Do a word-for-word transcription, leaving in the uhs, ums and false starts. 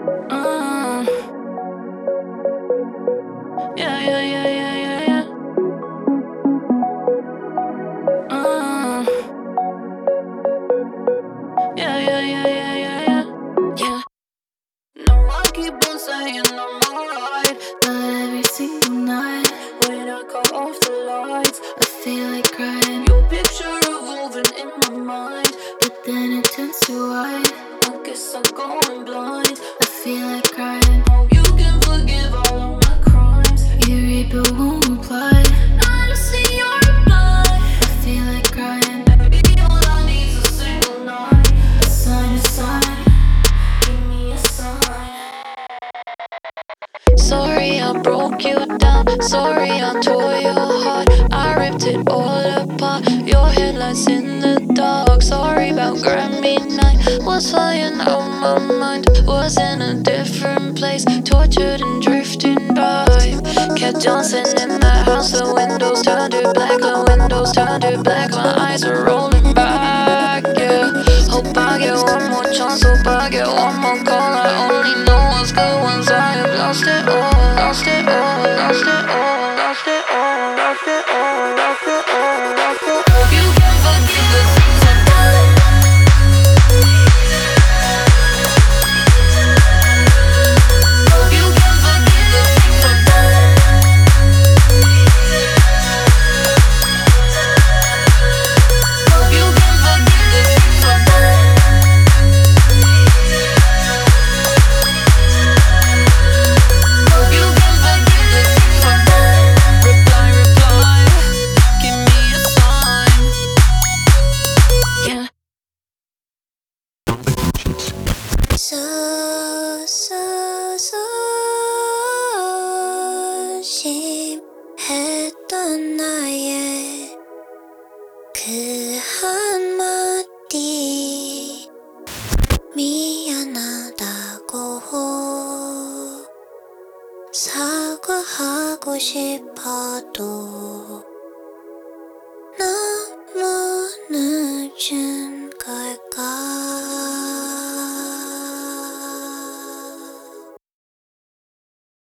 Uh, yeah, yeah, yeah, yeah, yeah, yeah. Uh, yeah, yeah, yeah, yeah, yeah, yeah. Yeah. No, I keep on saying I'm alright, but every single night when I cut off the lights, I feel like crying. Your picture revolving in my mind, but then it turns to white. I guess I'm going blind. I feel like crying. Hope you can forgive all of my crimes. You read but won't reply. I don't see your reply. I feel like crying. Baby, all I need is a single night. A sign, a sign. Give me a sign. Sorry I broke you down. Sorry I tore your heart. I ripped it all apart. Your headlights in the dark. Sorry about Grammy night. Was flying out my mind. Was in a different place. Tortured and drifting by. Kept dancing in that house. The windows turned to black. The windows turned to black. My eyes were rolling back. Yeah. Hope I get one more chance. Hope I get one more call. I only know what's good once I have lost it all. Lost it all. Lost it all. Lost it all. Lost it all. Lost it all. Lost it all. Hope you can forgive the things I've done. Hope you can forgive the things I've done. Hope you can forgive the things I've done. Hope you can forgive the things I've done. Reply, reply, give me a sign. Yeah. 소소소심했던 나의 그 한마디 미안하다고 사과하고 싶어도